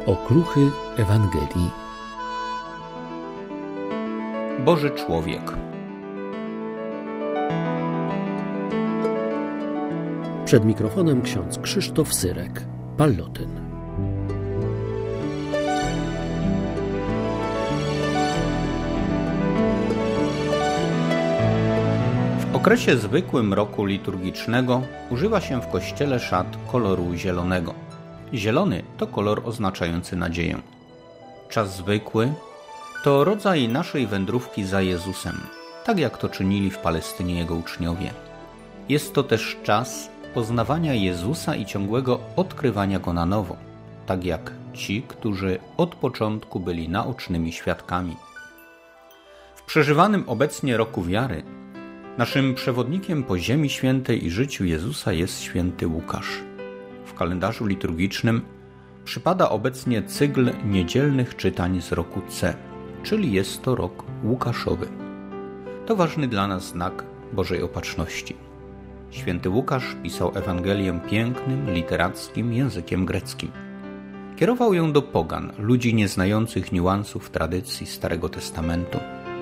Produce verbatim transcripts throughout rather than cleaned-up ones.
Okruchy Ewangelii. Boży człowiek. Przed mikrofonem ksiądz Krzysztof Syrek, Pallotyn. W okresie zwykłym roku liturgicznego używa się w kościele szat koloru zielonego. Zielony to kolor oznaczający nadzieję. Czas zwykły to rodzaj naszej wędrówki za Jezusem, tak jak to czynili w Palestynie Jego uczniowie. Jest to też czas poznawania Jezusa i ciągłego odkrywania Go na nowo, tak jak ci, którzy od początku byli naocznymi świadkami. W przeżywanym obecnie roku wiary naszym przewodnikiem po Ziemi Świętej i życiu Jezusa jest święty Łukasz. W kalendarzu liturgicznym przypada obecnie cykl niedzielnych czytań z roku C, czyli jest to rok Łukaszowy. To ważny dla nas znak Bożej Opatrzności. Święty Łukasz pisał Ewangelię pięknym, literackim językiem greckim. Kierował ją do pogan, ludzi nieznających niuansów tradycji Starego Testamentu.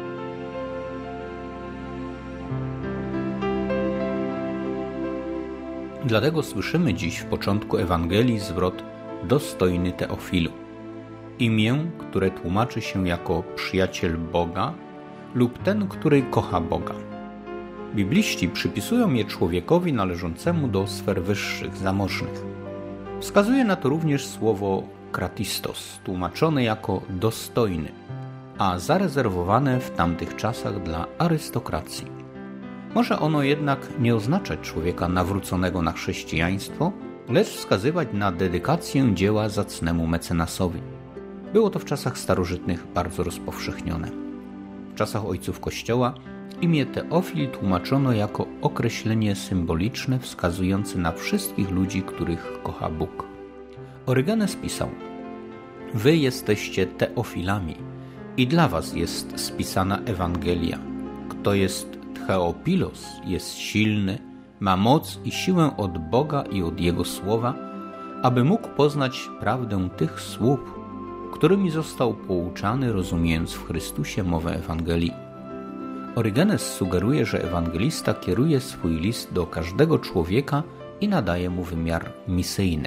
Dlatego słyszymy dziś w początku Ewangelii zwrot dostojny Teofilu. Imię, które tłumaczy się jako przyjaciel Boga lub ten, który kocha Boga. Bibliści przypisują je człowiekowi należącemu do sfer wyższych, zamożnych. Wskazuje na to również słowo kratistos, tłumaczone jako dostojny, a zarezerwowane w tamtych czasach dla arystokracji. Może ono jednak nie oznaczać człowieka nawróconego na chrześcijaństwo, lecz wskazywać na dedykację dzieła zacnemu mecenasowi. Było to w czasach starożytnych bardzo rozpowszechnione. W czasach ojców Kościoła imię Teofil tłumaczono jako określenie symboliczne wskazujące na wszystkich ludzi, których kocha Bóg. Orygenes pisał: Wy jesteście Teofilami i dla was jest spisana Ewangelia. Kto jest Theopilos, jest silny, ma moc i siłę od Boga i od Jego słowa, aby mógł poznać prawdę tych słów, którymi został pouczany, rozumiejąc w Chrystusie mowę Ewangelii. Orygenes sugeruje, że ewangelista kieruje swój list do każdego człowieka i nadaje mu wymiar misyjny.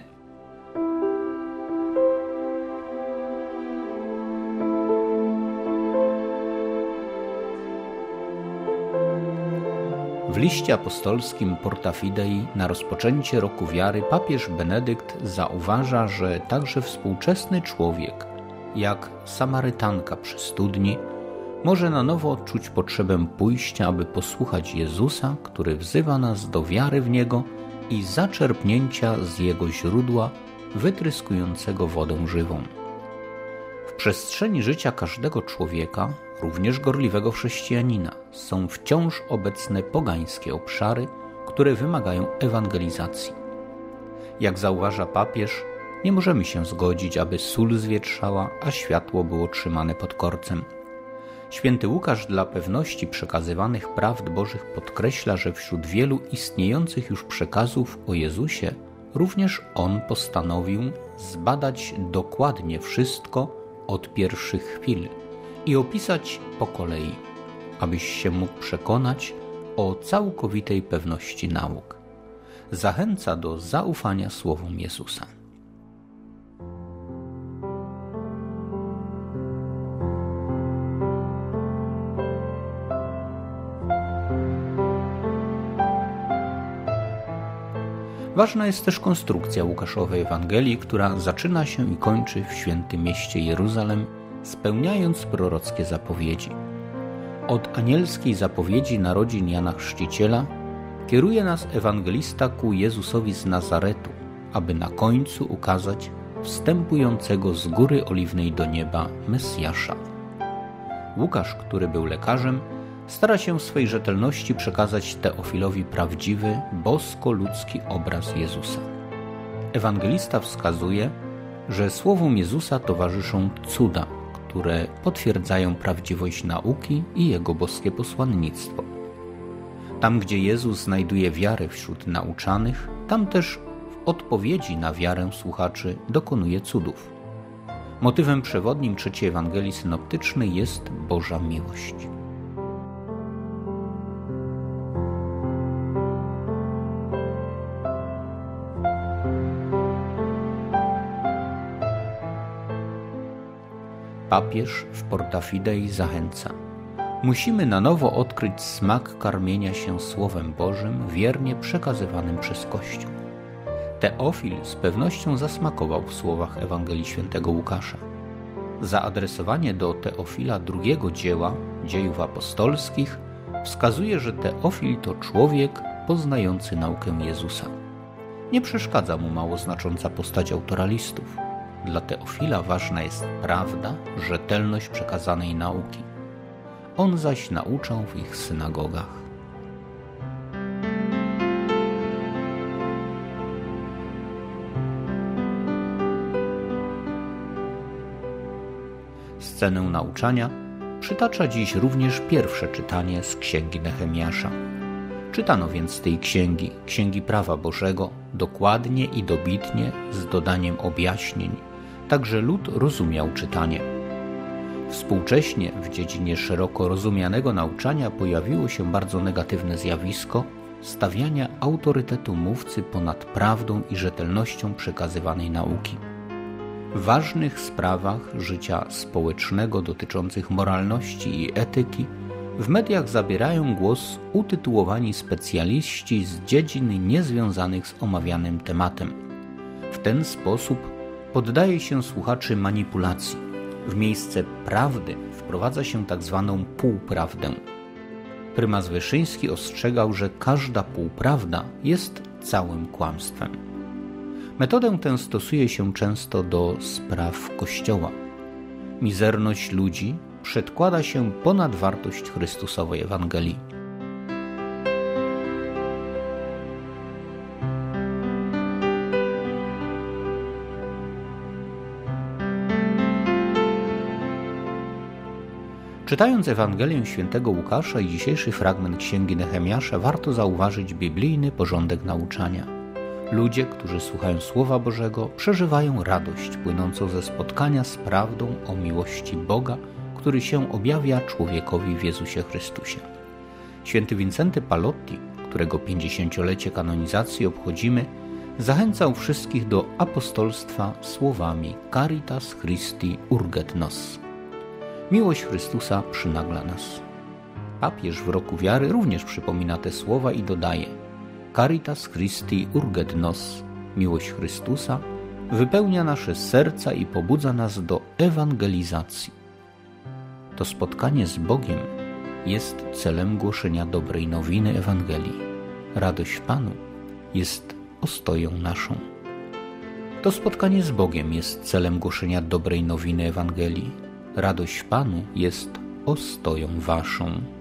W liście apostolskim Porta Fidei na rozpoczęcie roku wiary papież Benedykt zauważa, że także współczesny człowiek, jak Samarytanka przy studni, może na nowo odczuć potrzebę pójścia, aby posłuchać Jezusa, który wzywa nas do wiary w Niego i zaczerpnięcia z Jego źródła wytryskującego wodę żywą. W przestrzeni życia każdego człowieka, również gorliwego chrześcijanina, są wciąż obecne pogańskie obszary, które wymagają ewangelizacji. Jak zauważa papież, nie możemy się zgodzić, aby sól zwietrzała, a światło było trzymane pod korcem. Święty Łukasz dla pewności przekazywanych prawd Bożych podkreśla, że wśród wielu istniejących już przekazów o Jezusie również on postanowił zbadać dokładnie wszystko od pierwszych chwil i opisać po kolei, abyś się mógł przekonać o całkowitej pewności nauk. Zachęca do zaufania słowom Jezusa. Ważna jest też konstrukcja Łukaszowej Ewangelii, która zaczyna się i kończy w świętym mieście Jeruzalem, spełniając prorockie zapowiedzi. Od anielskiej zapowiedzi narodzin Jana Chrzciciela kieruje nas ewangelista ku Jezusowi z Nazaretu, aby na końcu ukazać wstępującego z góry oliwnej do nieba Mesjasza. Łukasz, który był lekarzem, stara się w swej rzetelności przekazać Teofilowi prawdziwy, bosko-ludzki obraz Jezusa. Ewangelista wskazuje, że słowom Jezusa towarzyszą cuda, które potwierdzają prawdziwość nauki i Jego boskie posłannictwo. Tam, gdzie Jezus znajduje wiarę wśród nauczanych, tam też w odpowiedzi na wiarę słuchaczy dokonuje cudów. Motywem przewodnim trzeciej Ewangelii synoptycznej jest Boża miłość. Papież w Porta Fidei zachęca: musimy na nowo odkryć smak karmienia się Słowem Bożym wiernie przekazywanym przez Kościół. Teofil z pewnością zasmakował w słowach Ewangelii świętego Łukasza. Zaadresowanie do Teofila drugiego dzieła, Dziejów Apostolskich, wskazuje, że Teofil to człowiek poznający naukę Jezusa. Nie przeszkadza mu mało znacząca postać autora listów. Dla Teofila ważna jest prawda, rzetelność przekazanej nauki. On zaś nauczał w ich synagogach. Scenę nauczania przytacza dziś również pierwsze czytanie z Księgi Nehemiasza. Czytano więc z tej księgi, Księgi Prawa Bożego, dokładnie i dobitnie, z dodaniem objaśnień, tak że lud rozumiał czytanie. Współcześnie w dziedzinie szeroko rozumianego nauczania pojawiło się bardzo negatywne zjawisko stawiania autorytetu mówcy ponad prawdą i rzetelnością przekazywanej nauki. W ważnych sprawach życia społecznego dotyczących moralności i etyki w mediach zabierają głos utytułowani specjaliści z dziedzin niezwiązanych z omawianym tematem. W ten sposób poddaje się słuchaczy manipulacji. W miejsce prawdy wprowadza się tak zwaną półprawdę. Prymas Wyszyński ostrzegał, że każda półprawda jest całym kłamstwem. Metodę tę stosuje się często do spraw Kościoła. Mizerność ludzi przedkłada się ponad wartość Chrystusowej Ewangelii. Czytając Ewangelię świętego Łukasza i dzisiejszy fragment Księgi Nehemiasza, warto zauważyć biblijny porządek nauczania. Ludzie, którzy słuchają Słowa Bożego, przeżywają radość płynącą ze spotkania z prawdą o miłości Boga, który się objawia człowiekowi w Jezusie Chrystusie. Święty Wincenty Pallotti, którego pięćdziesięciolecie kanonizacji obchodzimy, zachęcał wszystkich do apostolstwa słowami Caritas Christi urget nos. Miłość Chrystusa przynagla nas. Papież w roku wiary również przypomina te słowa i dodaje: Caritas Christi urget nos. Miłość Chrystusa wypełnia nasze serca i pobudza nas do ewangelizacji. To spotkanie z Bogiem jest celem głoszenia dobrej nowiny Ewangelii. Radość w Panu jest ostoją naszą. To spotkanie z Bogiem jest celem głoszenia dobrej nowiny Ewangelii. Radość w Panu jest ostoją waszą.